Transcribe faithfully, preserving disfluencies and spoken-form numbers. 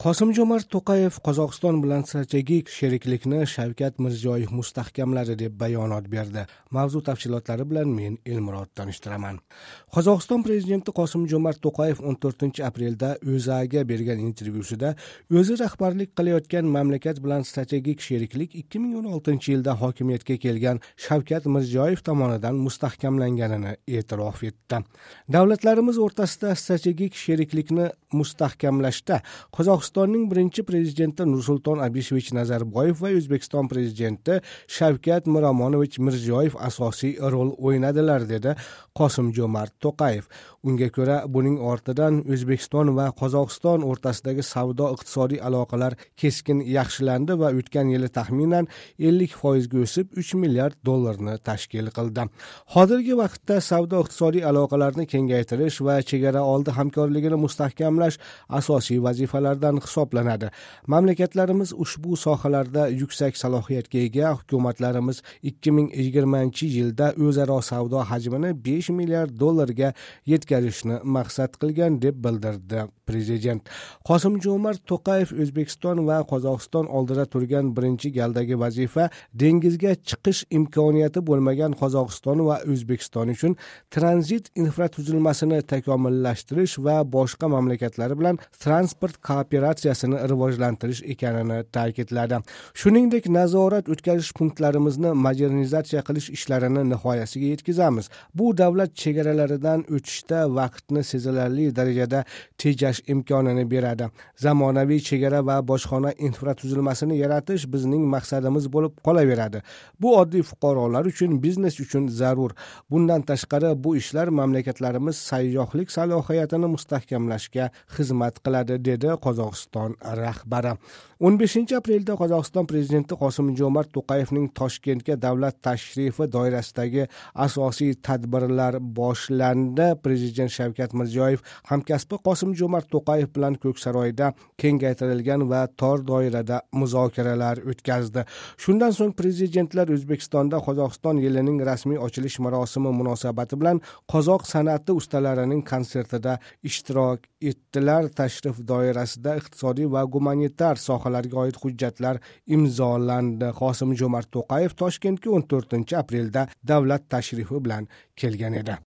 Qosim-Jo'mart To'qayev Qozog'iston bilan strategik sheriklikni Shavkat Mirziyoyev mustahkamladi deb bayonot berdi. Mavzu tafsilotlari bilan men Elmurod tanishtiraman. Qozog'iston prezidenti Qosim-Jo'mart To'qayev o'n to'rtinchi aprelda O'zAga bergan intervyusida o'zi rahbarlik qilayotgan mamlakat bilan strategik sheriklik ikki ming o'n oltinchi yilda hokimiyatga kelgan Shavkat Mirziyoyev tomonidan mustahkamlanganini e'tirof etdi. Davlatlarimiz o'rtasida strategik sheriklikni mustahkamlashda Qozog'istonning birinchi prezidenti Nursulton Abishevich Nazarboyev va O'zbekiston prezidenti Shavkat Miromonovich Mirziyoyev asosiy rol o'ynadilar, dedi Qosim-Jo'mart To'qayev. Unga ko'ra, buning ortidan O'zbekiston va Qozog'iston o'rtasidagi savdo-iqtisodiy aloqalar keskin yaxshilandi va o'tgan yili taxminan ellik foizga o'sib uch milliard dollarni tashkil qildi. Hozirgi vaqtda savdo-iqtisodiy aloqalarni kengaytirish va chegara oldi hamkorligini mustahkamlash asosiy vazifalardan hisoblanadi. Mamlakatlarimiz ushbu sohalarda yuksak salohiyatga ega. Hukumatlarimiz ikki ming yigirmanchi yilda o'zaro savdo hajmini besh milliard dollarga yetkazishni maqsad qilgan, deb bildirdi prezident. Qosim-Jo'mart To'qayev O'zbekiston va Qozog'iston oldida turgan birinchi galdagi vazifa dengizga chiqish imkoniyati bo'lmagan Qozog'iston va O'zbekiston uchun tranzit infratuzilmasini takomillashtirish va boshqa mamlakatlar bilan transport kooperatsiyasini rivojlantirish ekanini ta'kidladi. Shuningdek, nazorat o'tkazish punktlarimizni modernizatsiya qilish ishlarini nihoyasiga yetkazamiz. Bu davlat chegaralaridan o'tishda vaqtni sezilarli darajada tejash imkonini beradi. Zamonaviy chegara va bojxona infratuzilmasini yaratish bizning maqsadimiz bo'lib qolaveradi. Bu oddiy fuqarolar uchun, biznes uchun zarur. Bundan tashqari, bu ishlar mamlakatlarimiz sayyohlik salohiyatini mustahkamlashga xizmat qiladi, dedi Qozog'iston rahbari. o'n beshinchi aprelda Qozog'iston prezidenti Qosim-Jo'mart To'qayevning Toshkentga davlat tashrifi doirasidagi asosiy tadbirlar boshlandi. Prezident Shavkat Mirziyoyev hamkasbi Qosim-Jo'mart To'qayev bilan Ko'ksaroyda kengaytirilgan va tor doirada muzokaralar o'tkazdi. Shundan so'ng prezidentlar O'zbekistonda Qozog'iston yilining rasmiy ochilish marosimi munosabati bilan qozoq san'ati ustalarining konsertida ishtirok etdilar. Tashrif doirasida iqtisodiy va gumanitar sohalarga oid hujjatlar imzolandi. Qosim-Jo'mart To'qayev Toshkentga o'n to'rtinchi aprelda davlat tashrifi bilan kelgan edi.